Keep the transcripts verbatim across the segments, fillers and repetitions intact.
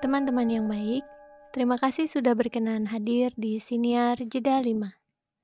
Teman-teman yang baik, terima kasih sudah berkenan hadir di Siniar Jeda lima.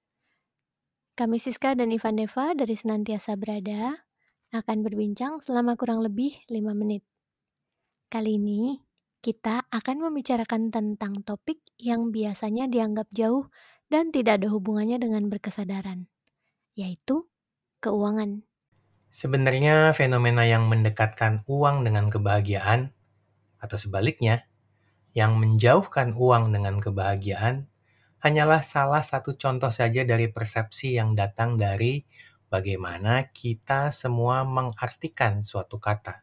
Kami Siska dan Ivan Deva dari Senantiasa Berada akan berbincang selama kurang lebih lima menit. Kali ini, kita akan membicarakan tentang topik yang biasanya dianggap jauh dan tidak ada hubungannya dengan berkesadaran, yaitu keuangan. Sebenarnya fenomena yang mendekatkan uang dengan kebahagiaan, atau sebaliknya, yang menjauhkan uang dengan kebahagiaan, hanyalah salah satu contoh saja dari persepsi yang datang dari bagaimana kita semua mengartikan suatu kata.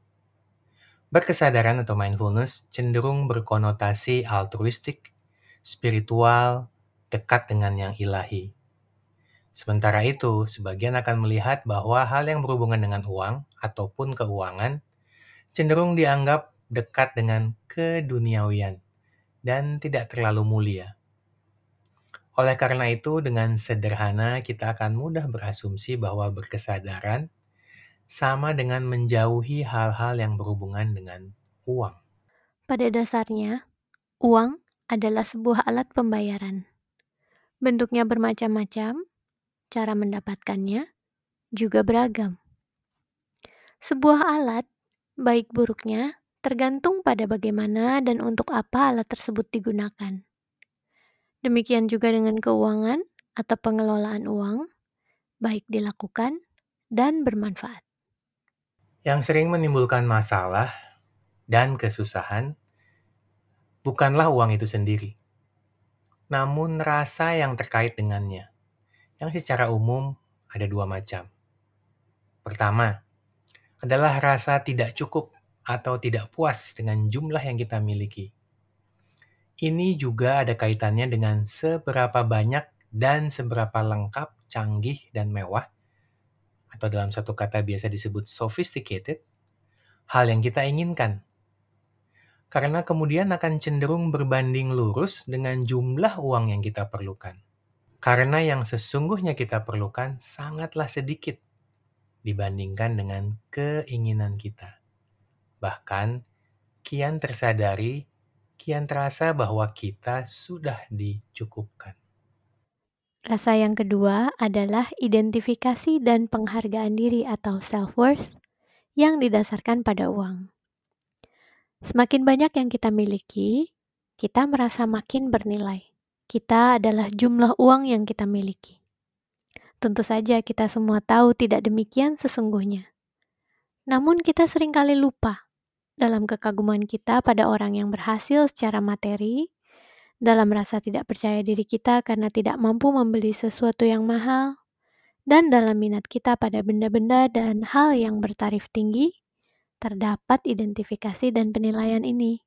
Berkesadaran atau mindfulness cenderung berkonotasi altruistik, spiritual, dekat dengan yang ilahi. Sementara itu, sebagian akan melihat bahwa hal yang berhubungan dengan uang ataupun keuangan cenderung dianggap dekat dengan keduniawian dan tidak terlalu mulia. Oleh karena itu, dengan sederhana kita akan mudah berasumsi bahwa berkesadaran sama dengan menjauhi hal-hal yang berhubungan dengan uang. Pada dasarnya, uang adalah sebuah alat pembayaran. Bentuknya bermacam-macam, cara mendapatkannya juga beragam. Sebuah alat, baik buruknya, tergantung pada bagaimana dan untuk apa alat tersebut digunakan. Demikian juga dengan keuangan atau pengelolaan uang, baik dilakukan dan bermanfaat. Yang sering menimbulkan masalah dan kesusahan bukanlah uang itu sendiri, namun rasa yang terkait dengannya, yang secara umum ada dua macam. Pertama, adalah rasa tidak cukup atau tidak puas dengan jumlah yang kita miliki. Ini juga ada kaitannya dengan seberapa banyak dan seberapa lengkap, canggih, dan mewah, atau dalam satu kata biasa disebut sophisticated, hal yang kita inginkan. Karena kemudian akan cenderung berbanding lurus dengan jumlah uang yang kita perlukan. Karena yang sesungguhnya kita perlukan sangatlah sedikit dibandingkan dengan keinginan kita. Bahkan, kian tersadari, kian terasa bahwa kita sudah dicukupkan. Rasa yang kedua adalah identifikasi dan penghargaan diri atau self-worth yang didasarkan pada uang. Semakin banyak yang kita miliki, kita merasa makin bernilai. Kita adalah jumlah uang yang kita miliki. Tentu saja kita semua tahu tidak demikian sesungguhnya. Namun kita seringkali lupa dalam kekaguman kita pada orang yang berhasil secara materi, dalam rasa tidak percaya diri kita karena tidak mampu membeli sesuatu yang mahal, dan dalam minat kita pada benda-benda dan hal yang bertarif tinggi, terdapat identifikasi dan penilaian ini.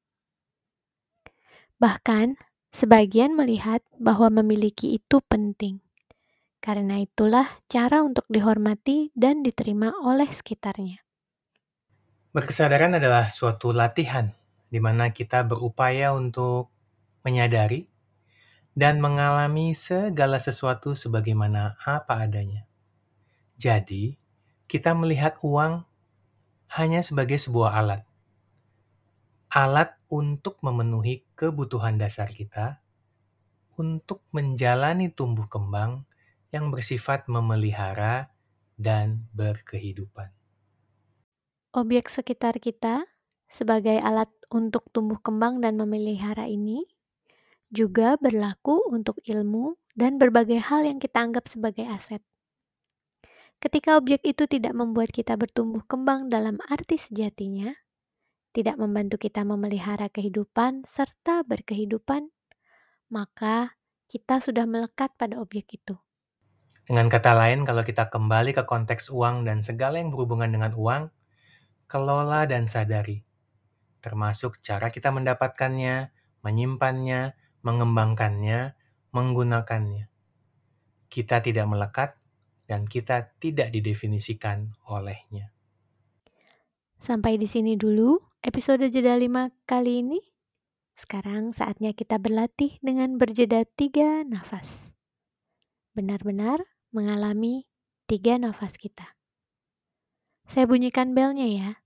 Bahkan, sebagian melihat bahwa memiliki itu penting. Karena itulah cara untuk dihormati dan diterima oleh sekitarnya. Berkesadaran adalah suatu latihan di mana kita berupaya untuk menyadari dan mengalami segala sesuatu sebagaimana apa adanya. Jadi, kita melihat uang hanya sebagai sebuah alat. Alat untuk memenuhi kebutuhan dasar kita, untuk menjalani tumbuh kembang yang bersifat memelihara dan berkehidupan. Objek sekitar kita sebagai alat untuk tumbuh kembang dan memelihara ini juga berlaku untuk ilmu dan berbagai hal yang kita anggap sebagai aset. Ketika objek itu tidak membuat kita bertumbuh kembang dalam arti sejatinya, tidak membantu kita memelihara kehidupan serta berkehidupan, maka kita sudah melekat pada objek itu. Dengan kata lain, kalau kita kembali ke konteks uang dan segala yang berhubungan dengan uang, kelola dan sadari, termasuk cara kita mendapatkannya, menyimpannya, mengembangkannya, menggunakannya. Kita tidak melekat dan kita tidak didefinisikan olehnya. Sampai di sini dulu episode jeda lima kali ini. Sekarang saatnya kita berlatih dengan berjeda tiga nafas. Benar-benar mengalami tiga nafas kita. Saya bunyikan belnya ya.